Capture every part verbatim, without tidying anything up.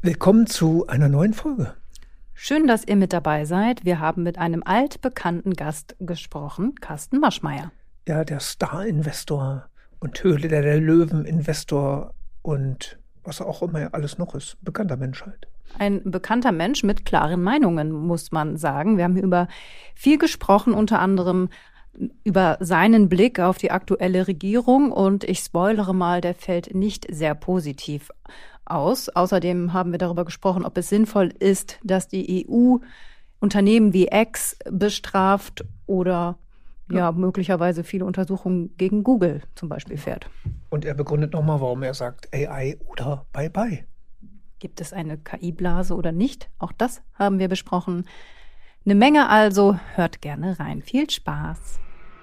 Willkommen zu einer neuen Folge. Schön, dass ihr mit dabei seid. Wir haben mit einem altbekannten Gast gesprochen, Carsten Maschmeyer. Ja, der Star-Investor und Höhle der Löwen-Investor und was auch immer alles noch ist. Bekannter Mensch halt. Ein bekannter Mensch mit klaren Meinungen, muss man sagen. Wir haben über viel gesprochen, unter anderem über seinen Blick auf die aktuelle Regierung. Und ich spoilere mal, der fällt nicht sehr positiv aus. Außerdem haben wir darüber gesprochen, ob es sinnvoll ist, dass die E U Unternehmen wie X bestraft oder ja, ja möglicherweise viele Untersuchungen gegen Google zum Beispiel fährt. Und er begründet nochmal, warum er sagt A I oder Bye-bye. Gibt es eine K I-Blase oder nicht? Auch das haben wir besprochen. Eine Menge also, hört gerne rein. Viel Spaß.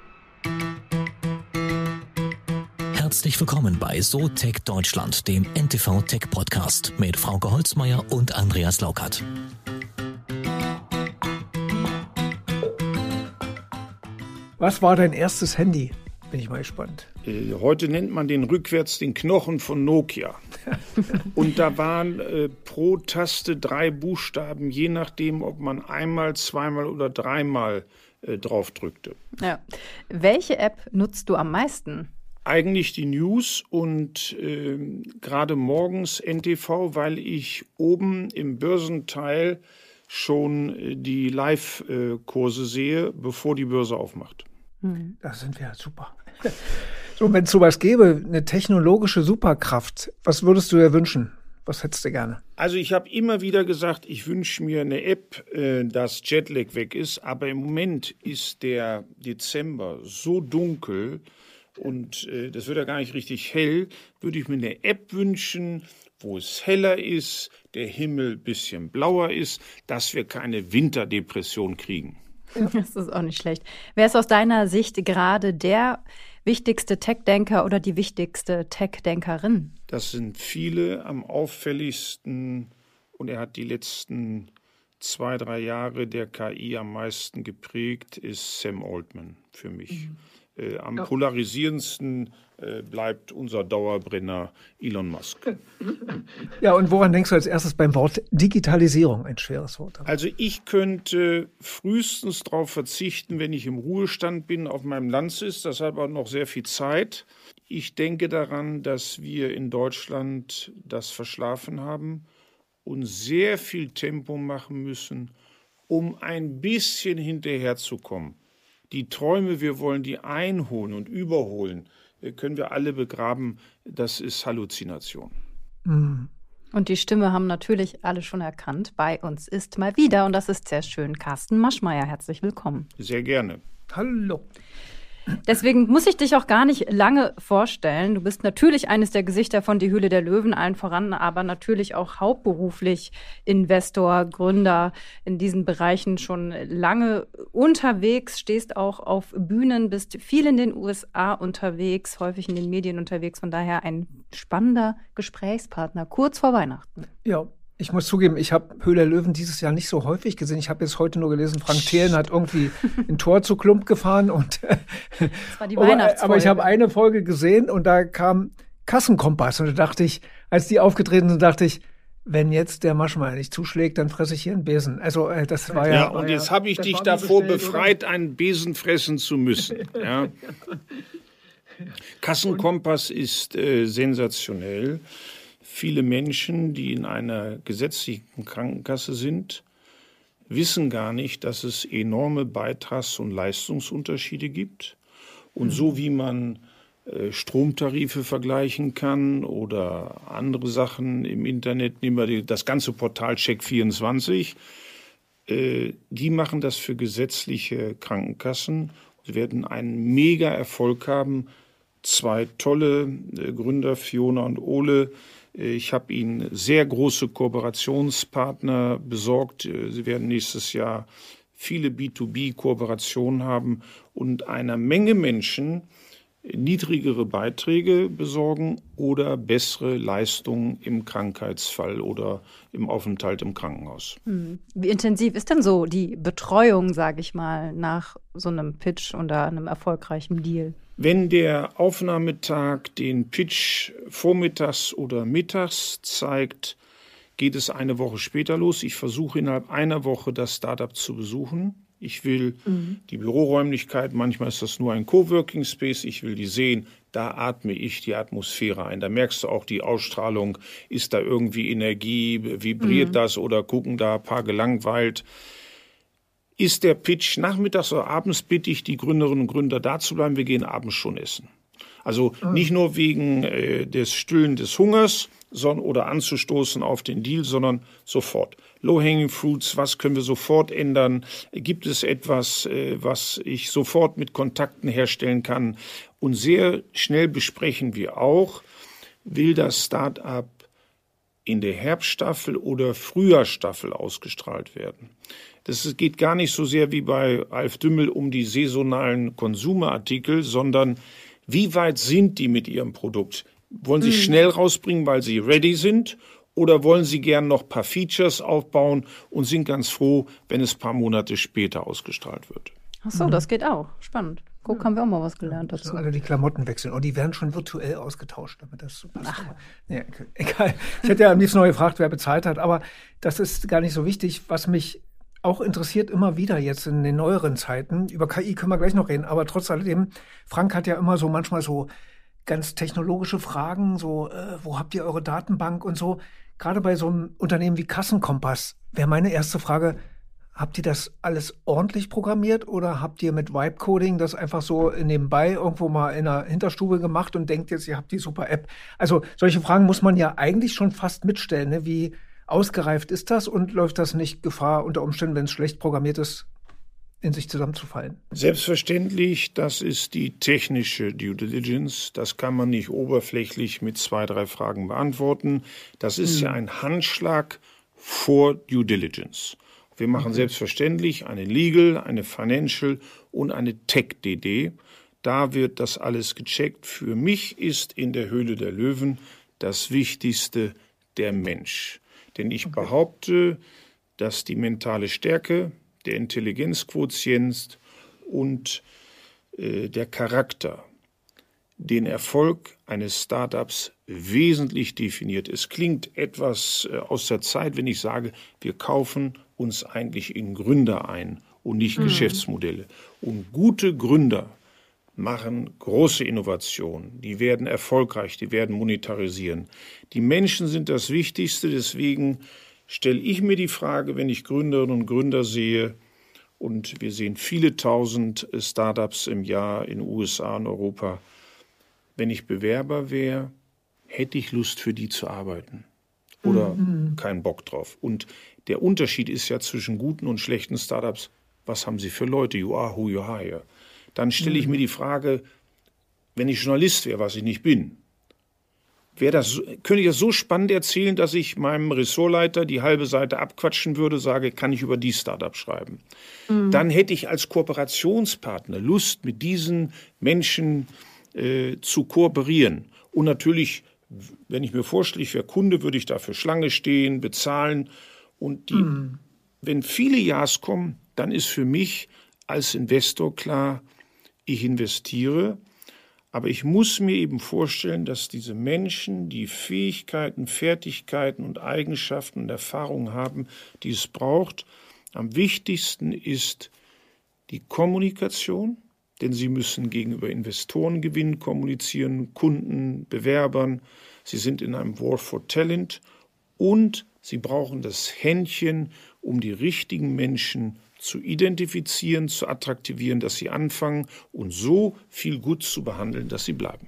Herzlich willkommen bei So Tech Deutschland, dem N T V Tech Podcast mit Frauke Holzmeier und Andreas Laukert. Was war dein erstes Handy? Bin ich mal gespannt. Äh, heute nennt man den rückwärts den Knochen von Nokia. Und da waren äh, pro Taste drei Buchstaben, je nachdem, ob man einmal, zweimal oder dreimal äh, drauf drückte. Ja. Welche App nutzt du am meisten? Eigentlich die News und äh, gerade morgens N T V, weil ich oben im Börsenteil schon äh, die Live-Kurse sehe, bevor die Börse aufmacht. Hm. Da sind wir super. So, wenn es sowas gäbe, eine technologische Superkraft, was würdest du dir wünschen? Was hättest du gerne? Also ich habe immer wieder gesagt, ich wünsche mir eine App, äh, dass Jetlag weg ist. Aber im Moment ist der Dezember so dunkel und äh, das wird ja gar nicht richtig hell. Würde ich mir eine App wünschen, wo es heller ist, der Himmel ein bisschen blauer ist, dass wir keine Winterdepression kriegen. Das ist auch nicht schlecht. Wer ist aus deiner Sicht gerade der wichtigste Tech-Denker oder die wichtigste Tech-Denkerin? Das sind viele. Am auffälligsten, und er hat die letzten zwei, drei Jahre der K I am meisten geprägt, ist Sam Altman für mich. Mhm. Äh, am ja. polarisierendsten äh, bleibt unser Dauerbrenner Elon Musk. Ja, und woran denkst du als erstes beim Wort Digitalisierung? Ein schweres Wort. Also ich könnte frühestens darauf verzichten, wenn ich im Ruhestand bin, auf meinem Landsitz. Das hat aber noch sehr viel Zeit. Ich denke daran, dass wir in Deutschland das verschlafen haben und sehr viel Tempo machen müssen, um ein bisschen hinterherzukommen. Die Träume, wir wollen die einholen und überholen, können wir alle begraben. Das ist Halluzination. Mhm. Und die Stimme haben natürlich alle schon erkannt. Bei uns ist mal wieder, und das ist sehr schön, Carsten Maschmeyer. Herzlich willkommen. Sehr gerne. Hallo. Deswegen muss ich dich auch gar nicht lange vorstellen. Du bist natürlich eines der Gesichter von Die Höhle der Löwen, allen voran, aber natürlich auch hauptberuflich Investor, Gründer in diesen Bereichen schon lange unterwegs, stehst auch auf Bühnen, bist viel in den U S A unterwegs, häufig in den Medien unterwegs, von daher ein spannender Gesprächspartner, kurz vor Weihnachten. Ja. Ich muss zugeben, ich habe Höhle der Löwen dieses Jahr nicht so häufig gesehen. Ich habe jetzt heute nur gelesen, Frank Thelen hat irgendwie ein Tor zu Klump gefahren. Und das war die aber, Weihnachtsfolge. Aber ich habe eine Folge gesehen und da kam Kassenkompass. Und da dachte ich, als die aufgetreten sind, dachte ich, wenn jetzt der Maschmeyer nicht zuschlägt, dann fresse ich hier einen Besen. Also äh, das war ja... Ja, und jetzt habe ich dich davor bestellt, befreit, oder? Einen Besen fressen zu müssen. Ja. Kassenkompass ist äh, sensationell. Viele Menschen, die in einer gesetzlichen Krankenkasse sind, wissen gar nicht, dass es enorme Beitrags- und Leistungsunterschiede gibt. Und mhm. so wie man äh, Stromtarife vergleichen kann oder andere Sachen im Internet, nehmen wir die, das ganze Portal Check vierundzwanzig, äh, die machen das für gesetzliche Krankenkassen und werden einen mega Erfolg haben. Zwei tolle äh, Gründer, Fiona und Ole. Ich habe Ihnen sehr große Kooperationspartner besorgt. Sie werden nächstes Jahr viele B zwei B-Kooperationen haben und einer Menge Menschen niedrigere Beiträge besorgen oder bessere Leistungen im Krankheitsfall oder im Aufenthalt im Krankenhaus. Wie intensiv ist denn so die Betreuung, sage ich mal, nach so einem Pitch oder einem erfolgreichen Deal? Wenn der Aufnahmetag den Pitch vormittags oder mittags zeigt, geht es eine Woche später los. Ich versuche innerhalb einer Woche das Startup zu besuchen. Ich will mhm. die Büroräumlichkeit, manchmal ist das nur ein Coworking Space, ich will die sehen, da atme ich die Atmosphäre ein. Da merkst du auch die Ausstrahlung, ist da irgendwie Energie, vibriert mhm. das oder gucken da ein paar gelangweilt. Ist der Pitch nachmittags oder abends, bitte ich die Gründerinnen und Gründer da zu bleiben, wir gehen abends schon essen. Also mhm. nicht nur wegen äh, des Stillen des Hungers sondern, oder anzustoßen auf den Deal, sondern sofort. Low-hanging fruits, was können wir sofort ändern? Gibt es etwas, äh, was ich sofort mit Kontakten herstellen kann? Und sehr schnell besprechen wir auch, will das Start-up in der Herbststaffel oder Frühjahrsstaffel ausgestrahlt werden. Das geht gar nicht so sehr wie bei Alf Dümmel um die saisonalen Konsumartikel, sondern wie weit sind die mit ihrem Produkt? Wollen sie mhm. schnell rausbringen, weil sie ready sind? Oder wollen sie gern noch ein paar Features aufbauen und sind ganz froh, wenn es ein paar Monate später ausgestrahlt wird? Ach so, mhm. das geht auch. Spannend. Guck, ja. haben wir auch mal was gelernt dazu. Also alle die Klamotten wechseln. Und die werden schon virtuell ausgetauscht, damit das so passt. Ach. Ja, egal. Ich hätte ja am liebsten noch gefragt, wer bezahlt hat. Aber das ist gar nicht so wichtig. Was mich auch interessiert immer wieder jetzt in den neueren Zeiten, über K I können wir gleich noch reden, aber trotz alledem, Frank hat ja immer so manchmal so ganz technologische Fragen, so, äh, wo habt ihr eure Datenbank und so. Gerade bei so einem Unternehmen wie Kassenkompass wäre meine erste Frage, habt ihr das alles ordentlich programmiert oder habt ihr mit Vibe-Coding das einfach so nebenbei irgendwo mal in der Hinterstube gemacht und denkt jetzt, ihr habt die super App? Also solche Fragen muss man ja eigentlich schon fast mitstellen, ne? Wie ausgereift ist das und läuft das nicht Gefahr unter Umständen, wenn es schlecht programmiert ist, in sich zusammenzufallen? Selbstverständlich, das ist die technische Due Diligence. Das kann man nicht oberflächlich mit zwei, drei Fragen beantworten. Das ist hm. ja ein Handschlag vor Due Diligence. Wir machen okay. selbstverständlich eine Legal, eine Financial und eine Tech-D D. Da wird das alles gecheckt. Für mich ist in der Höhle der Löwen das Wichtigste der Mensch. Denn ich okay. behaupte, dass die mentale Stärke, der Intelligenzquotient und äh, der Charakter den Erfolg eines Startups wesentlich definiert. Es klingt etwas äh, aus der Zeit, wenn ich sage, wir kaufen uns eigentlich in Gründer ein und nicht mhm. Geschäftsmodelle. Und gute Gründer machen große Innovationen. Die werden erfolgreich, die werden monetarisieren. Die Menschen sind das Wichtigste, deswegen stelle ich mir die Frage, wenn ich Gründerinnen und Gründer sehe, und wir sehen viele tausend Startups im Jahr in den U S A und Europa, wenn ich Bewerber wäre, hätte ich Lust für die zu arbeiten oder mhm. keinen Bock drauf. Und der Unterschied ist ja zwischen guten und schlechten Startups, was haben sie für Leute? You are who you hire. Dann stelle ich mir die Frage, wenn ich Journalist wäre, was ich nicht bin, wäre das, könnte ich das so spannend erzählen, dass ich meinem Ressortleiter die halbe Seite abquatschen würde, sage, kann ich über die Startup schreiben. Mhm. Dann hätte ich als Kooperationspartner Lust, mit diesen Menschen äh, zu kooperieren. Und natürlich, wenn ich mir vorstelle, ich wäre Kunde, würde ich dafür Schlange stehen, bezahlen. Und die, mhm. wenn viele Ja's kommen, dann ist für mich als Investor klar, ich investiere, aber ich muss mir eben vorstellen, dass diese Menschen die Fähigkeiten, Fertigkeiten und Eigenschaften und Erfahrungen haben, die es braucht. Am wichtigsten ist die Kommunikation, denn sie müssen gegenüber Investoren gewinnen, kommunizieren, Kunden, Bewerbern. Sie sind in einem War for Talent und sie brauchen das Händchen, um die richtigen Menschen zu identifizieren, zu attraktivieren, dass sie anfangen und so viel gut zu behandeln, dass sie bleiben.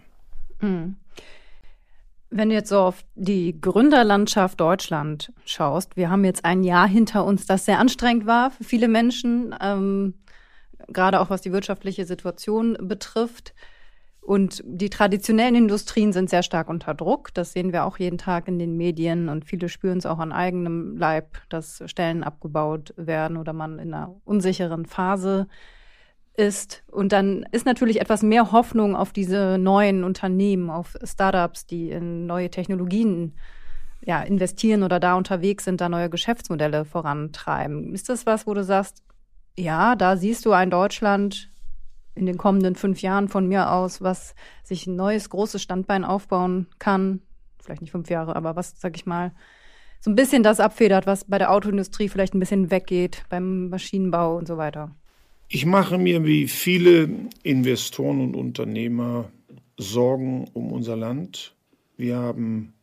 Wenn du jetzt so auf die Gründerlandschaft Deutschland schaust, wir haben jetzt ein Jahr hinter uns, das sehr anstrengend war für viele Menschen, ähm, gerade auch was die wirtschaftliche Situation betrifft. Und die traditionellen Industrien sind sehr stark unter Druck. Das sehen wir auch jeden Tag in den Medien. Und viele spüren es auch an eigenem Leib, dass Stellen abgebaut werden oder man in einer unsicheren Phase ist. Und dann ist natürlich etwas mehr Hoffnung auf diese neuen Unternehmen, auf Startups, die in neue Technologien ja, investieren oder da unterwegs sind, da neue Geschäftsmodelle vorantreiben. Ist das was, wo du sagst, ja, da siehst du ein Deutschland in den kommenden fünf Jahren von mir aus, was sich ein neues, großes Standbein aufbauen kann, vielleicht nicht fünf Jahre, aber was, sag ich mal, so ein bisschen das abfedert, was bei der Autoindustrie vielleicht ein bisschen weggeht, beim Maschinenbau und so weiter. Ich mache mir wie viele Investoren und Unternehmer Sorgen um unser Land. Wir haben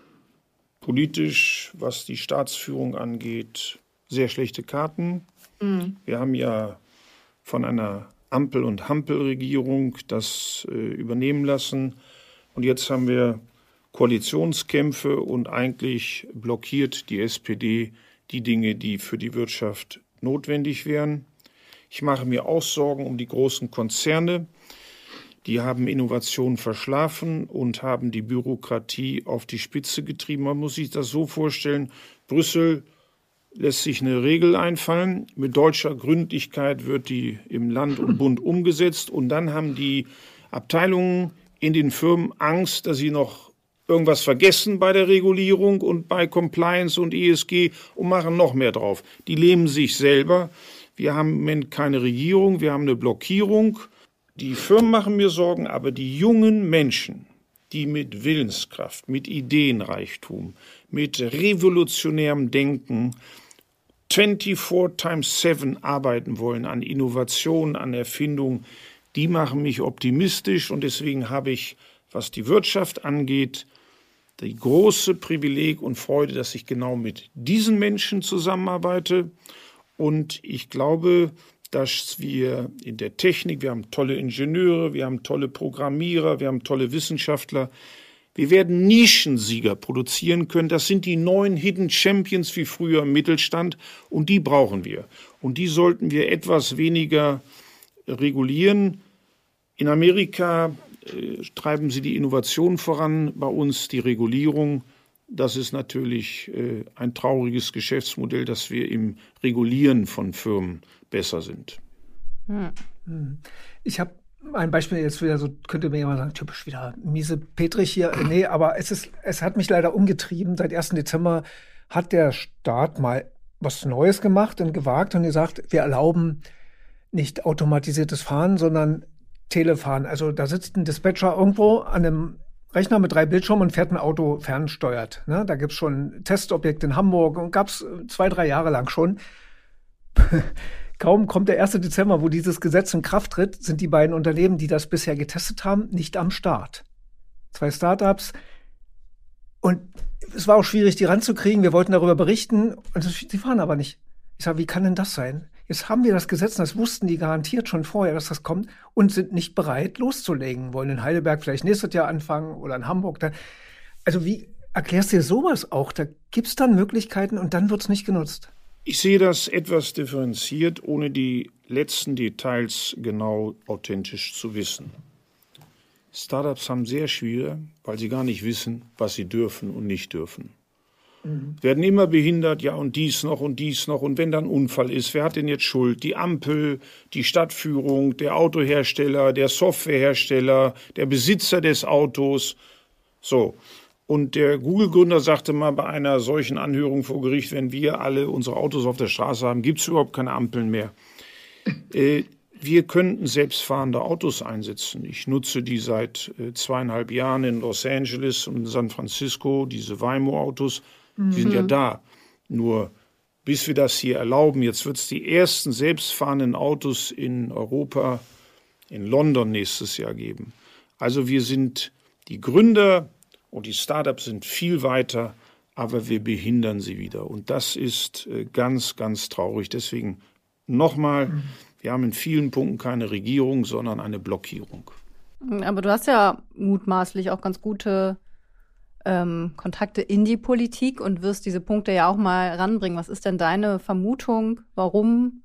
politisch, was die Staatsführung angeht, sehr schlechte Karten. Mhm. Wir haben ja von einer Ampel- und Hampelregierung das äh, übernehmen lassen. Und jetzt haben wir Koalitionskämpfe und eigentlich blockiert die S P D die Dinge, die für die Wirtschaft notwendig wären. Ich mache mir auch Sorgen um die großen Konzerne. Die haben Innovation verschlafen und haben die Bürokratie auf die Spitze getrieben. Man muss sich das so vorstellen, Brüssel lässt sich eine Regel einfallen. Mit deutscher Gründlichkeit wird die im Land und Bund umgesetzt. Und dann haben die Abteilungen in den Firmen Angst, dass sie noch irgendwas vergessen bei der Regulierung und bei Compliance und E S G und machen noch mehr drauf. Die lähmen sich selber. Wir haben im Moment keine Regierung, wir haben eine Blockierung. Die Firmen machen mir Sorgen, aber die jungen Menschen, die mit Willenskraft, mit Ideenreichtum, mit revolutionärem Denken vierundzwanzig times sieben arbeiten wollen an Innovation, an Erfindung, die machen mich optimistisch. Und deswegen habe ich, was die Wirtschaft angeht, die große Privileg und Freude, dass ich genau mit diesen Menschen zusammenarbeite. Und ich glaube, dass wir in der Technik, wir haben tolle Ingenieure, wir haben tolle Programmierer, wir haben tolle Wissenschaftler. Wir werden Nischensieger produzieren können. Das sind die neuen Hidden Champions wie früher im Mittelstand. Und die brauchen wir. Und die sollten wir etwas weniger regulieren. In Amerika äh, treiben sie die Innovation voran, bei uns die Regulierung. Das ist natürlich äh, ein trauriges Geschäftsmodell, dass wir im Regulieren von Firmen besser sind. Hm. Ich habe ein Beispiel jetzt wieder, so könnte mir jemand sagen, typisch wieder miese Petrich hier. Nee, aber es ist, es hat mich leider umgetrieben. Seit ersten Dezember hat der Staat mal was Neues gemacht und gewagt und gesagt, wir erlauben nicht automatisiertes Fahren, sondern Telefahren. Also da sitzt ein Dispatcher irgendwo an einem Rechner mit drei Bildschirmen und fährt ein Auto fernsteuert. Ne? Da gibt es schon Testobjekte in Hamburg und gab es zwei, drei Jahre lang schon. Kaum kommt der erste Dezember, wo dieses Gesetz in Kraft tritt, sind die beiden Unternehmen, die das bisher getestet haben, nicht am Start. Zwei Startups. Und es war auch schwierig, die ranzukriegen. Wir wollten darüber berichten. Und sie fahren aber nicht. Ich sage, wie kann denn das sein? Jetzt haben wir das Gesetz, und das wussten die garantiert schon vorher, dass das kommt, und sind nicht bereit, loszulegen. Wollen in Heidelberg vielleicht nächstes Jahr anfangen oder in Hamburg. Da. Also wie erklärst du dir sowas auch? Da gibt es dann Möglichkeiten und dann wird es nicht genutzt. Ich sehe das etwas differenziert, ohne die letzten Details genau authentisch zu wissen. Startups haben sehr schwer, weil sie gar nicht wissen, was sie dürfen und nicht dürfen. Mhm. Werden immer behindert, ja und dies noch und dies noch. Und wenn dann ein Unfall ist, wer hat denn jetzt Schuld? Die Ampel, die Stadtführung, der Autohersteller, der Softwarehersteller, der Besitzer des Autos. So. Und der Google-Gründer sagte mal bei einer solchen Anhörung vor Gericht, wenn wir alle unsere Autos auf der Straße haben, gibt es überhaupt keine Ampeln mehr. Äh, wir könnten selbstfahrende Autos einsetzen. Ich nutze die seit äh, zweieinhalb Jahren in Los Angeles und in San Francisco, diese Waymo-Autos, mhm. die sind ja da. Nur bis wir das hier erlauben, jetzt wird es die ersten selbstfahrenden Autos in Europa, in London nächstes Jahr geben. Also wir sind die Gründer und die Startups sind viel weiter, aber wir behindern sie wieder. Und das ist ganz, ganz traurig. Deswegen nochmal, mhm. wir haben in vielen Punkten keine Regierung, sondern eine Blockierung. Aber du hast ja mutmaßlich auch ganz gute ähm, Kontakte in die Politik und wirst diese Punkte ja auch mal ranbringen. Was ist denn deine Vermutung, warum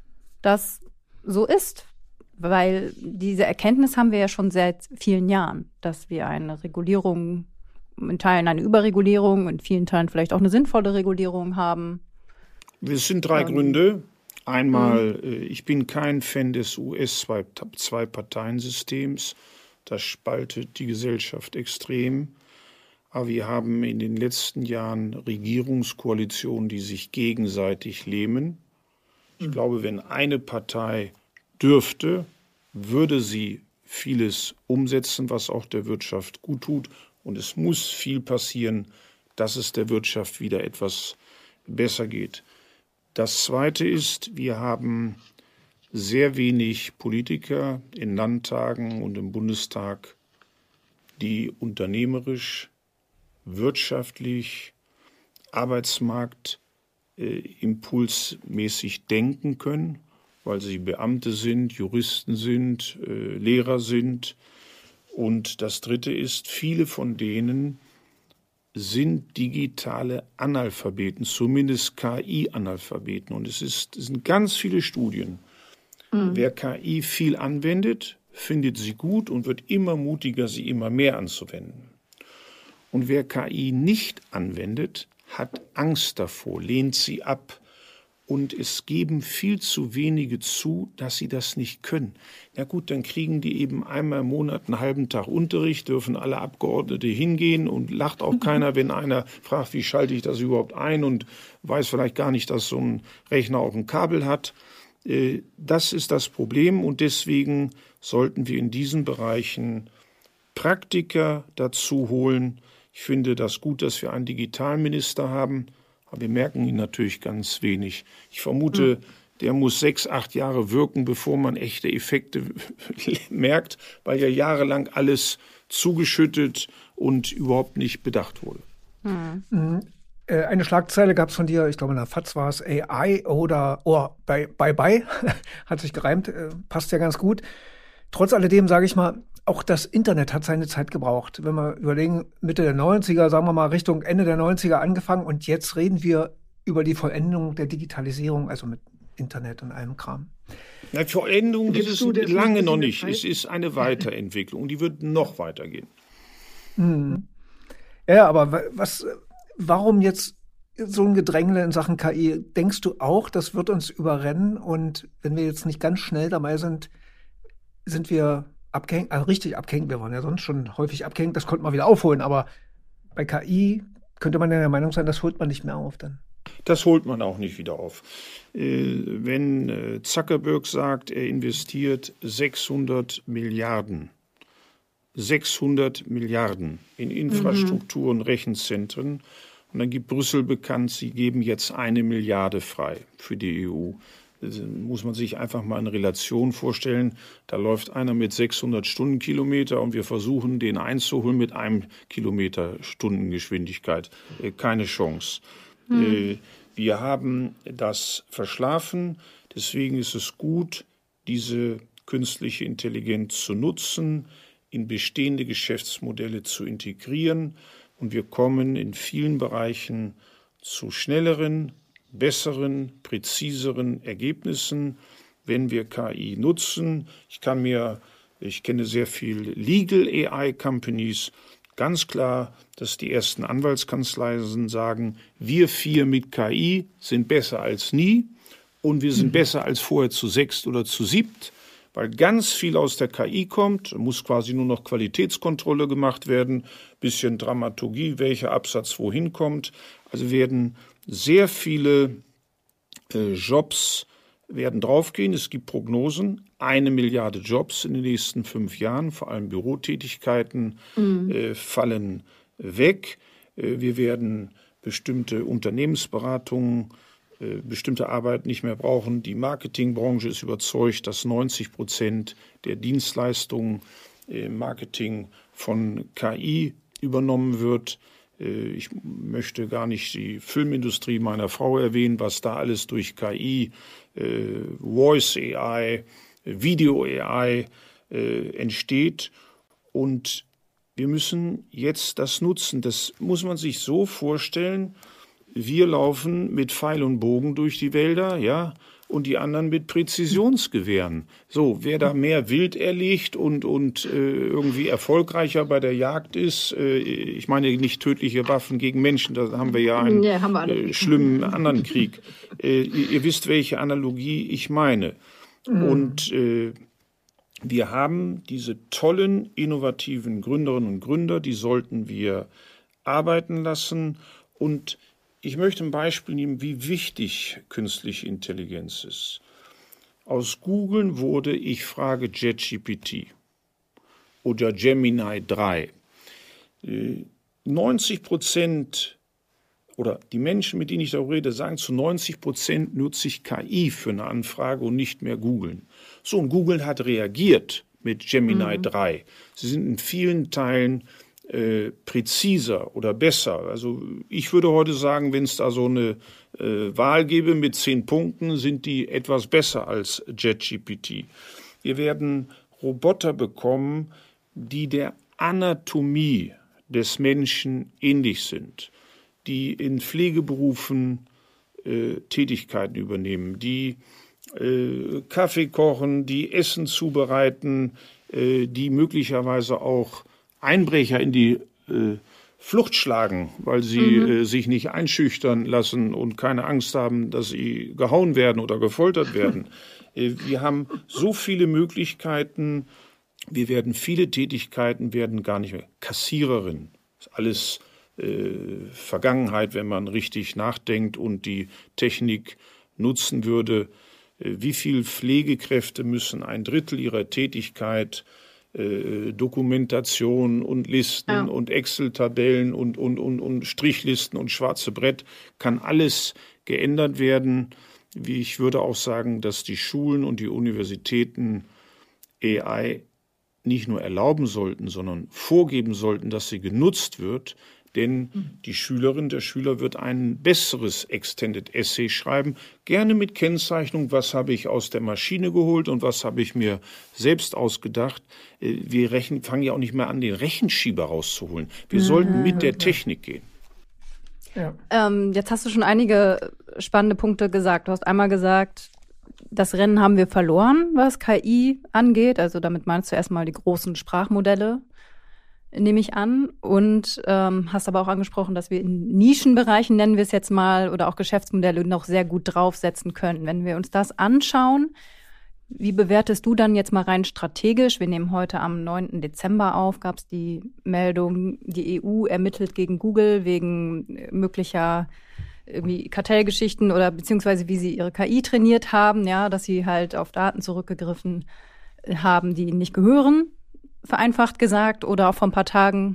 das so ist? Weil diese Erkenntnis haben wir ja schon seit vielen Jahren, dass wir eine Regulierung, in Teilen eine Überregulierung, in vielen Teilen vielleicht auch eine sinnvolle Regulierung haben. Es sind drei ähm, Gründe. Einmal, mhm. ich bin kein Fan des U S-Zwei-Parteien-Systems. Das spaltet die Gesellschaft extrem. Aber wir haben in den letzten Jahren Regierungskoalitionen, die sich gegenseitig lähmen. Ich mhm. glaube, wenn eine Partei dürfte, würde sie vieles umsetzen, was auch der Wirtschaft gut tut. Und es muss viel passieren, dass es der Wirtschaft wieder etwas besser geht. Das Zweite ist, wir haben sehr wenig Politiker in Landtagen und im Bundestag, die unternehmerisch, wirtschaftlich, Arbeitsmarkt äh, impulsmäßig denken können, weil sie Beamte sind, Juristen sind, äh, Lehrer sind. Und das Dritte ist, viele von denen sind digitale Analphabeten, zumindest K I-Analphabeten. Und es, ist, es sind ganz viele Studien. Mhm. Wer K I viel anwendet, findet sie gut und wird immer mutiger, sie immer mehr anzuwenden. Und wer K I nicht anwendet, hat Angst davor, lehnt sie ab. Und es geben viel zu wenige zu, dass sie das nicht können. Na gut, dann kriegen die eben einmal im Monat einen halben Tag Unterricht, dürfen alle Abgeordnete hingehen und lacht auch keiner, wenn einer fragt, wie schalte ich das überhaupt ein und weiß vielleicht gar nicht, dass so ein Rechner auch ein Kabel hat. Das ist das Problem und deswegen sollten wir in diesen Bereichen Praktiker dazu holen. Ich finde das gut, dass wir einen Digitalminister haben, aber wir merken ihn natürlich ganz wenig. Ich vermute, mhm. der muss sechs, acht Jahre wirken, bevor man echte Effekte merkt, weil ja jahrelang alles zugeschüttet und überhaupt nicht bedacht wurde. Mhm. Eine Schlagzeile gab es von dir, ich glaube in der F A Z war es A I oder oh, bye, bye, bye, hat sich gereimt, äh, passt ja ganz gut. Trotz alledem sage ich mal, auch das Internet hat seine Zeit gebraucht. Wenn wir überlegen, Mitte der neunziger, sagen wir mal Richtung Ende der neunziger angefangen und jetzt reden wir über die Vollendung der Digitalisierung, also mit Internet und allem Kram. Na, Vollendung ist es lange noch nicht. Es ist eine Weiterentwicklung, die wird noch weitergehen. Hm. Ja, aber was, warum jetzt so ein Gedränge in Sachen K I? Denkst du auch, das wird uns überrennen und wenn wir jetzt nicht ganz schnell dabei sind, sind wir abgehängt, also richtig abgehängt, wir waren ja sonst schon häufig abgehängt, das konnte man wieder aufholen, aber bei K I könnte man ja der Meinung sein, das holt man nicht mehr auf dann. Das holt man auch nicht wieder auf. Äh, wenn äh, Zuckerberg sagt, er investiert sechshundert Milliarden, sechshundert Milliarden in Infrastruktur und Rechenzentren und dann gibt Brüssel bekannt, sie geben jetzt eine Milliarde frei für die E U. Das muss man sich einfach mal in Relation vorstellen. Da läuft einer mit sechshundert Stundenkilometer und wir versuchen, den einzuholen mit einem Kilometer Stundengeschwindigkeit. Keine Chance. Hm. Wir haben das verschlafen. Deswegen ist es gut, diese künstliche Intelligenz zu nutzen, in bestehende Geschäftsmodelle zu integrieren. Und wir kommen in vielen Bereichen zu schnelleren, besseren, präziseren Ergebnissen, wenn wir K I nutzen. Ich kann mir, ich kenne sehr viel Legal A I Companies, ganz klar, dass die ersten Anwaltskanzleien sagen, wir vier mit K I sind besser als nie und wir sind mhm. besser als vorher zu sechst oder zu siebt, weil ganz viel aus der K I kommt, muss quasi nur noch Qualitätskontrolle gemacht werden, bisschen Dramaturgie, welcher Absatz wohin kommt. Also werden sehr viele äh, Jobs werden draufgehen. Es gibt Prognosen, eine Milliarde Jobs in den nächsten fünf Jahren, vor allem Bürotätigkeiten, mhm. äh, fallen weg. Äh, wir werden bestimmte Unternehmensberatungen, äh, bestimmte Arbeit nicht mehr brauchen. Die Marketingbranche ist überzeugt, dass neunzig Prozent der Dienstleistungen im äh, Marketing von K I übernommen wird. Ich möchte gar nicht die Filmindustrie meiner Frau erwähnen, was da alles durch K I, äh, Voice A I, Video A I äh, entsteht. Und wir müssen jetzt das nutzen. Das muss man sich so vorstellen, wir laufen mit Pfeil und Bogen durch die Wälder, ja, und die anderen mit Präzisionsgewehren. So, wer da mehr Wild erlegt und, und äh, irgendwie erfolgreicher bei der Jagd ist, äh, ich meine nicht tödliche Waffen gegen Menschen, da haben wir ja einen ja, wir äh, schlimmen anderen Krieg. Äh, ihr, ihr wisst, welche Analogie ich meine. Mhm. Und äh, wir haben diese tollen, innovativen Gründerinnen und Gründer, die sollten wir arbeiten lassen. Und ich möchte ein Beispiel nehmen, wie wichtig künstliche Intelligenz ist. Aus Google wurde Ich frage ChatGPT oder Gemini drei. neunzig Prozent oder die Menschen, mit denen ich darüber rede, sagen, zu neunzig Prozent nutze ich K I für eine Anfrage und nicht mehr googeln. So, und Google hat reagiert mit Gemini mhm. drei. Sie sind in vielen Teilen äh, präziser oder besser. Also ich würde heute sagen, wenn es da so eine äh, Wahl gäbe mit zehn Punkten, sind die etwas besser als ChatGPT. Wir werden Roboter bekommen, die der Anatomie des Menschen ähnlich sind, die in Pflegeberufen äh, Tätigkeiten übernehmen, die äh, Kaffee kochen, die Essen zubereiten, äh, die möglicherweise auch Einbrecher in die äh, Flucht schlagen, weil sie mhm. äh, sich nicht einschüchtern lassen und keine Angst haben, dass sie gehauen werden oder gefoltert werden. äh, wir haben so viele Möglichkeiten. Wir werden viele Tätigkeiten werden gar nicht mehr. Kassiererin, ist alles äh, Vergangenheit, wenn man richtig nachdenkt und die Technik nutzen würde. Äh, wie viel Pflegekräfte müssen ein Drittel ihrer Tätigkeit äh, Dokumentation und Listen ja. und Excel-Tabellen und, und, und, und Strichlisten und schwarze Brett, kann alles geändert werden. Wie ich würde auch sagen, dass die Schulen und die Universitäten A I nicht nur erlauben sollten, sondern vorgeben sollten, dass sie genutzt wird. Denn die Schülerin, der Schüler wird ein besseres Extended Essay schreiben, gerne mit Kennzeichnung, was habe ich aus der Maschine geholt und was habe ich mir selbst ausgedacht. Wir rechnen, fangen ja auch nicht mehr an, den Rechenschieber rauszuholen. Wir mhm. sollten mit der Technik gehen. Ja. Ähm, jetzt hast du schon einige spannende Punkte gesagt. Du hast einmal gesagt, das Rennen haben wir verloren, was K I angeht. Also damit meinst du erstmal die großen Sprachmodelle, nehme ich an. Und ähm, hast aber auch angesprochen, dass wir in Nischenbereichen, nennen wir es jetzt mal, oder auch Geschäftsmodelle noch sehr gut draufsetzen können. Wenn wir uns das anschauen, wie bewertest du dann jetzt mal rein strategisch? Wir nehmen heute am neunten Dezember auf, gab es die Meldung, die E U ermittelt gegen Google wegen möglicher irgendwie Kartellgeschichten oder beziehungsweise wie sie ihre K I trainiert haben, ja, dass sie halt auf Daten zurückgegriffen haben, die ihnen nicht gehören, vereinfacht gesagt, oder auch vor ein paar Tagen.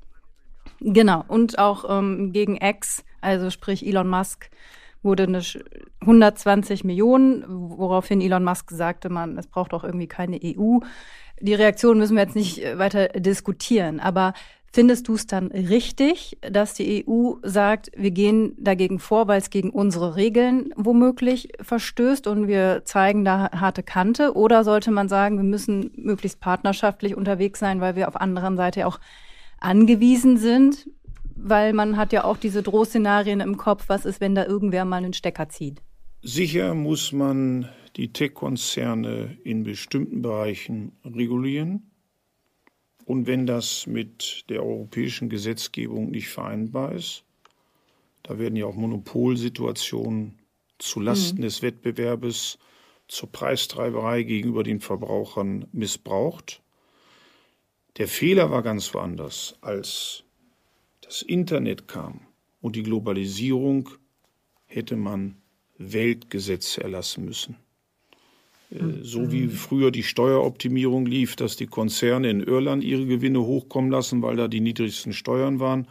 Genau, und auch ähm, gegen X, also sprich Elon Musk, wurde eine hundertzwanzig Millionen, woraufhin Elon Musk sagte, man, es braucht auch irgendwie keine E U. Die Reaktion müssen wir jetzt nicht weiter diskutieren, aber findest du es dann richtig, dass die E U sagt, wir gehen dagegen vor, weil es gegen unsere Regeln womöglich verstößt und wir zeigen da harte Kante? Oder sollte man sagen, wir müssen möglichst partnerschaftlich unterwegs sein, weil wir auf der anderen Seite auch angewiesen sind? Weil man hat ja auch diese Drohszenarien im Kopf, was ist, wenn da irgendwer mal einen Stecker zieht? Sicher muss man die Tech-Konzerne in bestimmten Bereichen regulieren. Und wenn das mit der europäischen Gesetzgebung nicht vereinbar ist, da werden ja auch Monopolsituationen zulasten mhm. des Wettbewerbes zur Preistreiberei gegenüber den Verbrauchern missbraucht. Der Fehler war ganz woanders. Als das Internet kam und die Globalisierung, hätte man Weltgesetze erlassen müssen. So wie früher die Steueroptimierung lief, dass die Konzerne in Irland ihre Gewinne hochkommen lassen, weil da die niedrigsten Steuern waren.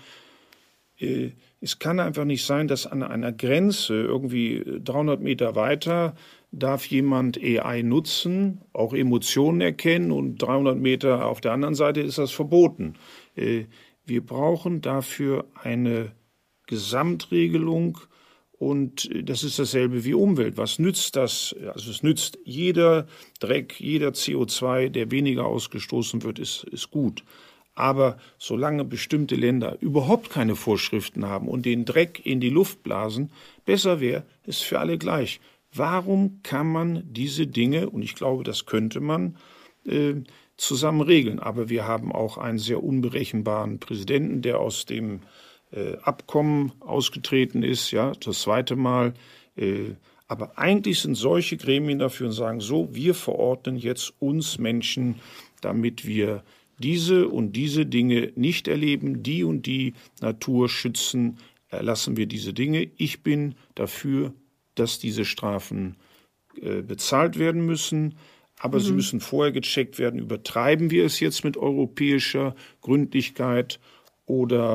Es kann einfach nicht sein, dass an einer Grenze irgendwie dreihundert Meter weiter darf jemand A I nutzen, auch Emotionen erkennen und dreihundert Meter auf der anderen Seite ist das verboten. Wir brauchen dafür eine Gesamtregelung. Und das ist dasselbe wie Umwelt. Was nützt das? Also es nützt jeder Dreck, jeder C O zwei, der weniger ausgestoßen wird, ist, ist gut. Aber solange bestimmte Länder überhaupt keine Vorschriften haben und den Dreck in die Luft blasen, besser wäre, ist für alle gleich. Warum kann man diese Dinge, und ich glaube, das könnte man, äh, zusammen regeln? Aber wir haben auch einen sehr unberechenbaren Präsidenten, der aus dem Abkommen ausgetreten ist, ja, das zweite Mal. Aber eigentlich sind solche Gremien dafür und sagen so, wir verordnen jetzt uns Menschen, damit wir diese und diese Dinge nicht erleben, die und die Natur schützen, erlassen wir diese Dinge. Ich bin dafür, dass diese Strafen bezahlt werden müssen, aber mhm. sie müssen vorher gecheckt werden, übertreiben wir es jetzt mit europäischer Gründlichkeit oder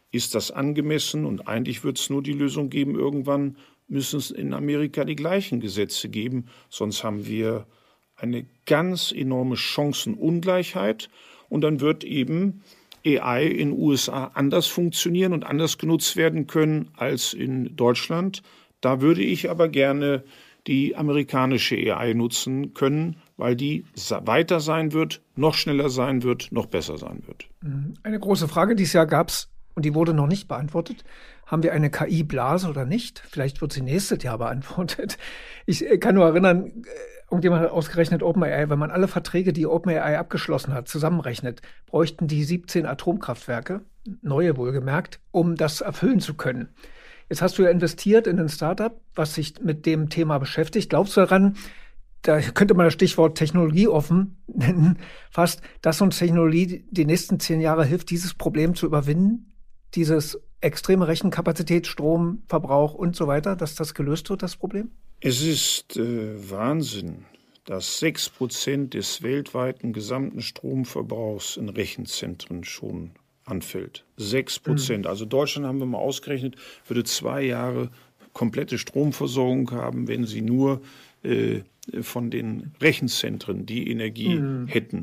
Ist das angemessen? Und eigentlich wird es nur die Lösung geben, irgendwann müssen es in Amerika die gleichen Gesetze geben, sonst haben wir eine ganz enorme Chancenungleichheit und dann wird eben A I in den U S A anders funktionieren und anders genutzt werden können als in Deutschland. Da würde ich aber gerne die amerikanische A I nutzen können, weil die weiter sein wird, noch schneller sein wird, noch besser sein wird. Eine große Frage dieses Jahr gab es und die wurde noch nicht beantwortet. Haben wir eine K I-Blase oder nicht? Vielleicht wird sie nächstes Jahr beantwortet. Ich kann nur erinnern, irgendjemand hat ausgerechnet OpenAI, wenn man alle Verträge, die OpenAI abgeschlossen hat, zusammenrechnet, bräuchten die siebzehn Atomkraftwerke, neue wohlgemerkt, um das erfüllen zu können. Jetzt hast du ja investiert in ein Startup, was sich mit dem Thema beschäftigt. Glaubst du daran, da könnte man das Stichwort Technologie offen nennen, fast, dass uns Technologie die nächsten zehn Jahre hilft, dieses Problem zu überwinden? Dieses extreme Rechenkapazität, Stromverbrauch und so weiter, dass das gelöst wird, das Problem? Es ist äh, Wahnsinn, dass sechs Prozent des weltweiten gesamten Stromverbrauchs in Rechenzentren schon anfällt. Sechs Prozent. Mhm. Also Deutschland, haben wir mal ausgerechnet, würde zwei Jahre komplette Stromversorgung haben, wenn sie nur äh, von den Rechenzentren die Energie mhm. hätten.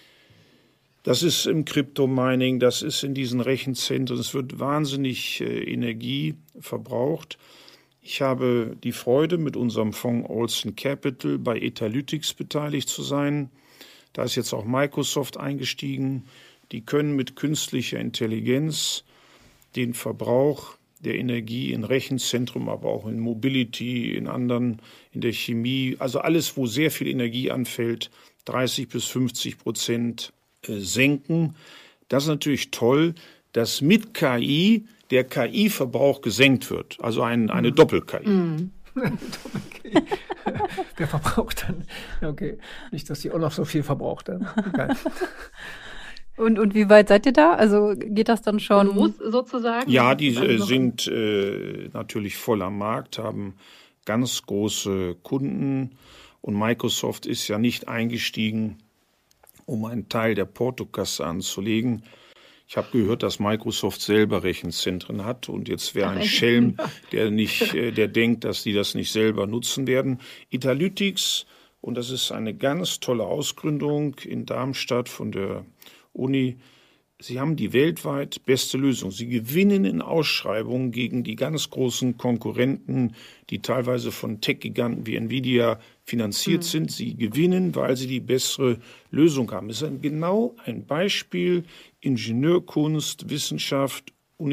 Das ist im Crypto-Mining, das ist in diesen Rechenzentren. Es wird wahnsinnig äh, Energie verbraucht. Ich habe die Freude, mit unserem Fonds Olsen Capital bei Etalytics beteiligt zu sein. Da ist jetzt auch Microsoft eingestiegen. Die können mit künstlicher Intelligenz den Verbrauch der Energie in Rechenzentrum, aber auch in Mobility, in anderen, in der Chemie, also alles, wo sehr viel Energie anfällt, dreißig bis fünfzig Prozent senken. Das ist natürlich toll, dass mit K I der K I-Verbrauch gesenkt wird. Also ein, eine mhm. Doppel-K I. Mhm. Doppel-K I. Wer verbraucht dann? Okay, nicht, dass die auch noch so viel verbraucht dann. Okay. Und, und wie weit seid ihr da? Also geht das dann schon los sozusagen? Ja, die äh, sind äh, natürlich voll am Markt, haben ganz große Kunden und Microsoft ist ja nicht eingestiegen, um einen Teil der Portokasse anzulegen. Ich habe gehört, dass Microsoft selber Rechenzentren hat und jetzt wäre ein Schelm, der nicht, äh, der denkt, dass die das nicht selber nutzen werden. Etalytics, und das ist eine ganz tolle Ausgründung in Darmstadt von der Uni. Sie haben die weltweit beste Lösung. Sie gewinnen in Ausschreibungen gegen die ganz großen Konkurrenten, die teilweise von Tech-Giganten wie Nvidia finanziert mhm. sind. Sie gewinnen, weil sie die bessere Lösung haben. Es ist genau ein Beispiel Ingenieurkunst, Wissenschaft,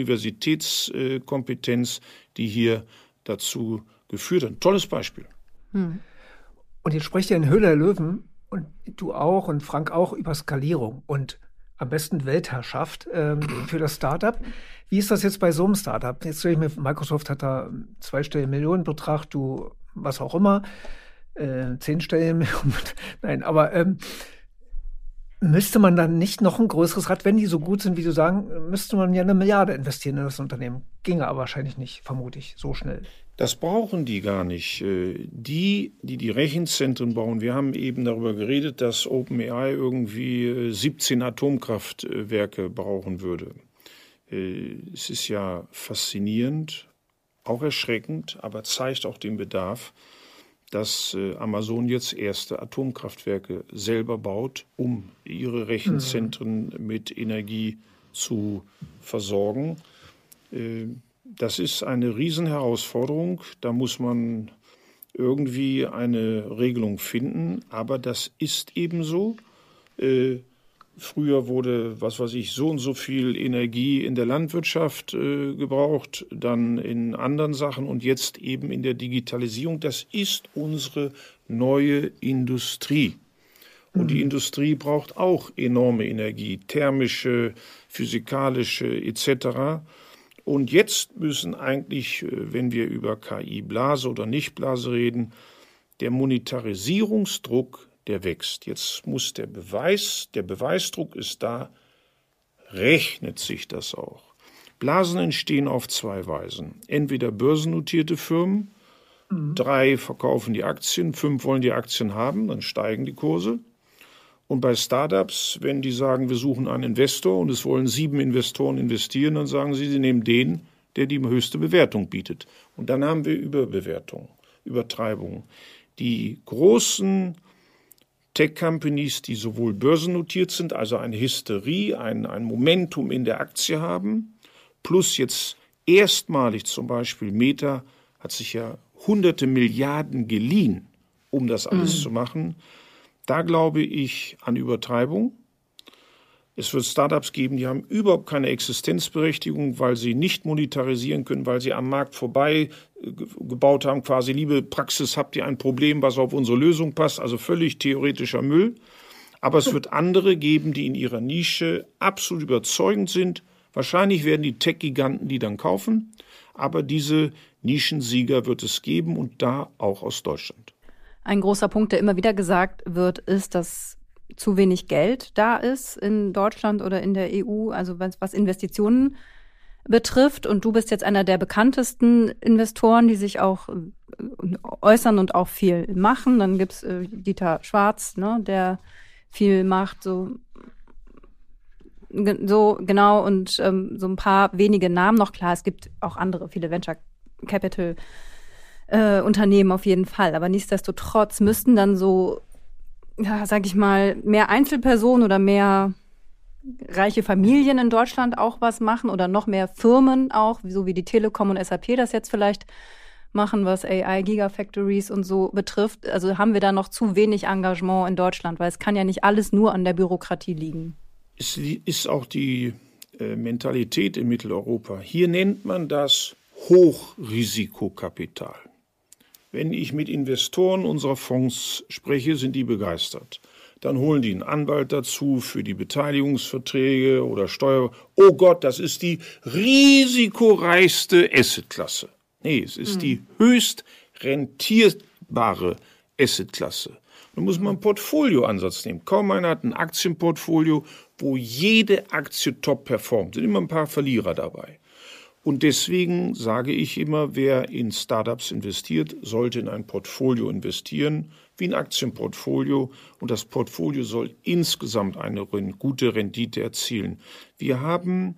Universitätskompetenz, die hier dazu geführt hat. Ein tolles Beispiel. Mhm. Und jetzt sprecht ihr in Höhle der Löwen und du auch und Frank auch über Skalierung und am besten Weltherrschaft ähm, für das Startup. Wie ist das jetzt bei so einem Startup? Jetzt stelle ich mir, Microsoft hat da zweistelligen Millionenbetrag, du was auch immer, äh, zehnstelligen Millionen, nein, aber ähm, müsste man dann nicht noch ein größeres Rad, wenn die so gut sind, wie du sagen, müsste man ja eine Milliarde investieren in das Unternehmen. Ginge aber wahrscheinlich nicht, vermute ich, so schnell. Das brauchen die gar nicht. Die, die die Rechenzentren bauen, wir haben eben darüber geredet, dass OpenAI irgendwie siebzehn Atomkraftwerke brauchen würde. Es ist ja faszinierend, auch erschreckend, aber zeigt auch den Bedarf, dass Amazon jetzt erste Atomkraftwerke selber baut, um ihre Rechenzentren mhm. mit Energie zu versorgen. Das ist eine Riesenherausforderung. Da muss man irgendwie eine Regelung finden. Aber das ist eben so. Äh, früher wurde, was weiß ich, so und so viel Energie in der Landwirtschaft äh, gebraucht, dann in anderen Sachen und jetzt eben in der Digitalisierung. Das ist unsere neue Industrie. Und mhm. die Industrie braucht auch enorme Energie, thermische, physikalische et cetera. Und jetzt müssen eigentlich, wenn wir über K I-Blase oder Nicht-Blase reden, der Monetarisierungsdruck, der wächst. Jetzt muss der Beweis, der Beweisdruck ist da, rechnet sich das auch. Blasen entstehen auf zwei Weisen. Entweder börsennotierte Firmen, mhm. drei verkaufen die Aktien, fünf wollen die Aktien haben, dann steigen die Kurse. Und bei Startups, wenn die sagen, wir suchen einen Investor und es wollen sieben Investoren investieren, dann sagen sie, sie nehmen den, der die höchste Bewertung bietet. Und dann haben wir Überbewertung, Übertreibung. Die großen Tech-Companies, die sowohl börsennotiert sind, also eine Hysterie, ein, ein Momentum in der Aktie haben, plus jetzt erstmalig zum Beispiel Meta hat sich ja hunderte Milliarden geliehen, um das alles mhm. zu machen. Da glaube ich an Übertreibung. Es wird Startups geben, die haben überhaupt keine Existenzberechtigung, weil sie nicht monetarisieren können, weil sie am Markt vorbei gebaut haben, quasi, liebe Praxis, habt ihr ein Problem, was auf unsere Lösung passt, also völlig theoretischer Müll. Aber es wird andere geben, die in ihrer Nische absolut überzeugend sind. Wahrscheinlich werden die Tech-Giganten die dann kaufen, aber diese Nischensieger wird es geben und da auch aus Deutschland. Ein großer Punkt, der immer wieder gesagt wird, ist, dass zu wenig Geld da ist in Deutschland oder in der E U, also was Investitionen betrifft. Und du bist jetzt einer der bekanntesten Investoren, die sich auch äußern und auch viel machen. Dann gibt's äh, Dieter Schwarz, ne, der viel macht, so, so genau, und ähm, so ein paar wenige Namen noch. Klar, es gibt auch andere, viele Venture Capital Äh, Unternehmen auf jeden Fall. Aber nichtsdestotrotz müssten dann so, ja, sag ich mal, mehr Einzelpersonen oder mehr reiche Familien in Deutschland auch was machen oder noch mehr Firmen auch, so wie die Telekom und S A P das jetzt vielleicht machen, was A I, Gigafactories und so betrifft. Also haben wir da noch zu wenig Engagement in Deutschland, weil es kann ja nicht alles nur an der Bürokratie liegen. Es ist auch die äh, Mentalität in Mitteleuropa. Hier nennt man das Hochrisikokapital. Wenn ich mit Investoren unserer Fonds spreche, sind die begeistert. Dann holen die einen Anwalt dazu für die Beteiligungsverträge oder Steuer. Oh Gott, das ist die risikoreichste Assetklasse. Nee, es ist mhm. die höchst rentierbare Assetklasse. Da muss man einen Portfolioansatz nehmen. Kaum einer hat ein Aktienportfolio, wo jede Aktie top performt. Es sind immer ein paar Verlierer dabei. Und deswegen sage ich immer, wer in Startups investiert, sollte in ein Portfolio investieren, wie ein Aktienportfolio. Und das Portfolio soll insgesamt eine gute Rendite erzielen. Wir haben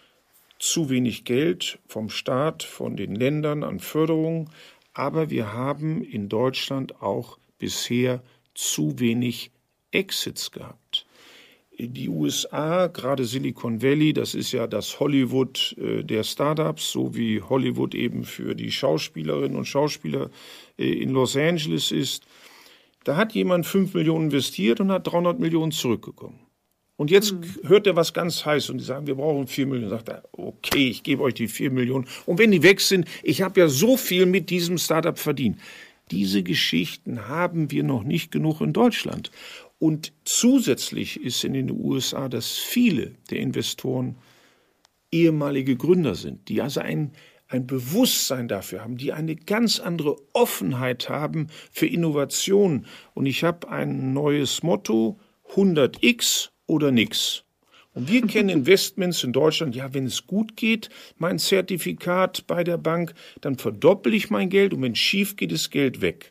zu wenig Geld vom Staat, von den Ländern an Förderung, aber wir haben in Deutschland auch bisher zu wenig Exits gehabt. Die U S A, gerade Silicon Valley, das ist ja das Hollywood äh, der Startups, so wie Hollywood eben für die Schauspielerinnen und Schauspieler äh, in Los Angeles ist. Da hat jemand fünf Millionen investiert und hat dreihundert Millionen zurückbekommen. Und jetzt mhm. hört er was ganz heiß und die sagen, wir brauchen vier Millionen. Sagt er, okay, ich gebe euch die vier Millionen. Und wenn die weg sind, ich habe ja so viel mit diesem Startup verdient. Diese Geschichten haben wir noch nicht genug in Deutschland. Und zusätzlich ist in den U S A, dass viele der Investoren ehemalige Gründer sind, die also ein, ein Bewusstsein dafür haben, die eine ganz andere Offenheit haben für Innovation. Und ich habe ein neues Motto, hundert x oder nix. Und wir kennen Investments in Deutschland, ja, wenn es gut geht, mein Zertifikat bei der Bank, dann verdoppel ich mein Geld und wenn es schief geht, ist Geld weg.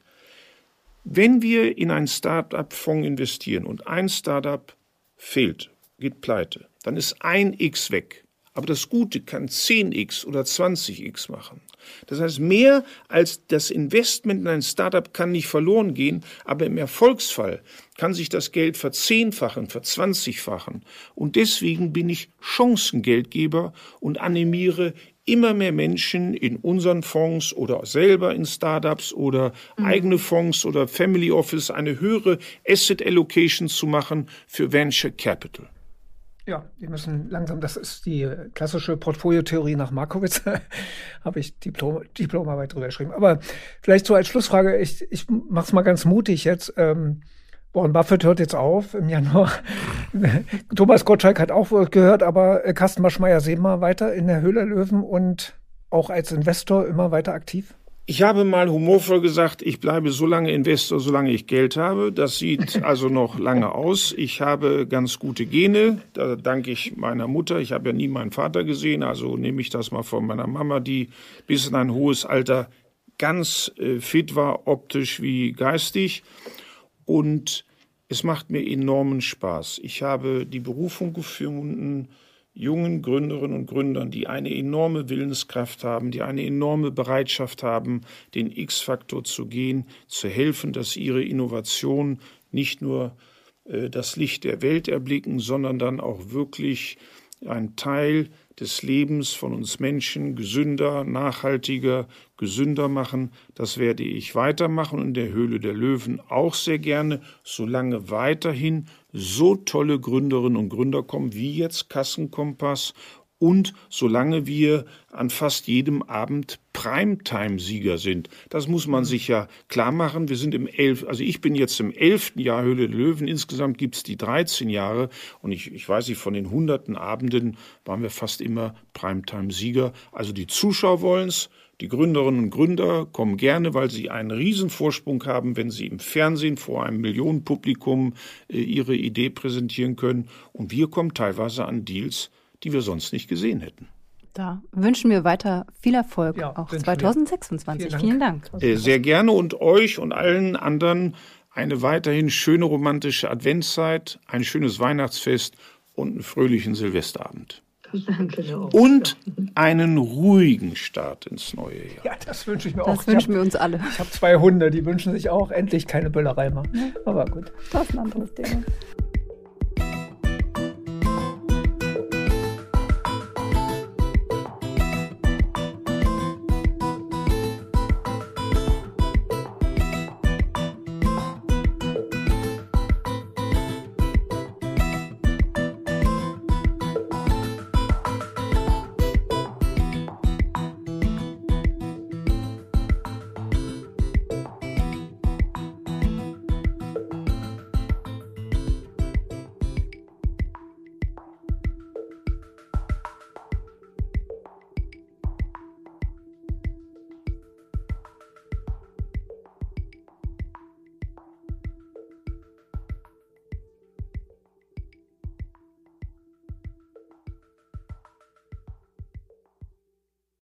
Wenn wir in einen Start-up-Fonds investieren und ein Start-up fehlt, geht pleite, dann ist ein X weg. Aber das Gute kann zehn x oder zwanzig x machen. Das heißt, mehr als das Investment in ein Start-up kann nicht verloren gehen, aber im Erfolgsfall kann sich das Geld verzehnfachen, verzwanzigfachen. Und deswegen bin ich Chancengeldgeber und animiere immer mehr Menschen in unseren Fonds oder selber in Startups oder mhm. eigene Fonds oder Family Office eine höhere Asset Allocation zu machen für Venture Capital. Ja, wir müssen langsam, das ist die klassische Portfoliotheorie nach Markowitz, habe ich Diplom, Diplomarbeit drüber geschrieben. Aber vielleicht so als Schlussfrage, ich, ich mache es mal ganz mutig jetzt. Ähm, Warren Buffett hört jetzt auf im Januar. Thomas Gottschalk hat auch gehört, aber Carsten Maschmeyer sehen wir weiter in der Höhle der Löwen und auch als Investor immer weiter aktiv? Ich habe mal humorvoll gesagt, ich bleibe so lange Investor, solange ich Geld habe. Das sieht also noch lange aus. Ich habe ganz gute Gene, da danke ich meiner Mutter. Ich habe ja nie meinen Vater gesehen, also nehme ich das mal von meiner Mama, die bis in ein hohes Alter ganz äh, fit war, optisch wie geistig. Und Es macht mir enormen Spaß. Ich habe die Berufung gefunden, jungen Gründerinnen und Gründern, die eine enorme Willenskraft haben, die eine enorme Bereitschaft haben, den X-Faktor zu gehen, zu helfen, dass ihre Innovationen nicht nur äh, das Licht der Welt erblicken, sondern dann auch wirklich ein Teil des Lebens von uns Menschen gesünder, nachhaltiger, gesünder machen. Das werde ich weitermachen und in der Höhle der Löwen auch sehr gerne, solange weiterhin so tolle Gründerinnen und Gründer kommen, wie jetzt Kassenkompass, und solange wir an fast jedem Abend Primetime-Sieger sind. Das muss man sich ja klar machen. Wir sind im elf, also ich bin jetzt im elften Jahr Höhle der Löwen. Insgesamt gibt es die dreizehn Jahre. Und ich, ich weiß nicht, von den hunderten Abenden waren wir fast immer Primetime-Sieger. Also die Zuschauer wollen es. Die Gründerinnen und Gründer kommen gerne, weil sie einen Riesenvorsprung haben, wenn sie im Fernsehen vor einem Millionenpublikum äh, ihre Idee präsentieren können. Und wir kommen teilweise an Deals, die wir sonst nicht gesehen hätten. Da wünschen wir weiter viel Erfolg, ja, auch zwanzig sechsundzwanzig. Vielen Dank. Vielen Dank. Äh, sehr gerne und euch und allen anderen eine weiterhin schöne romantische Adventszeit, ein schönes Weihnachtsfest und einen fröhlichen Silvesterabend. Danke. Und einen ruhigen Start ins neue Jahr. Ja, das wünsche ich mir Das auch. wünschen ich hab, wir uns alle. Ich habe zwei Hunde, die wünschen sich auch endlich keine Böllerei mehr. Aber gut. Das ist ein anderes Thema.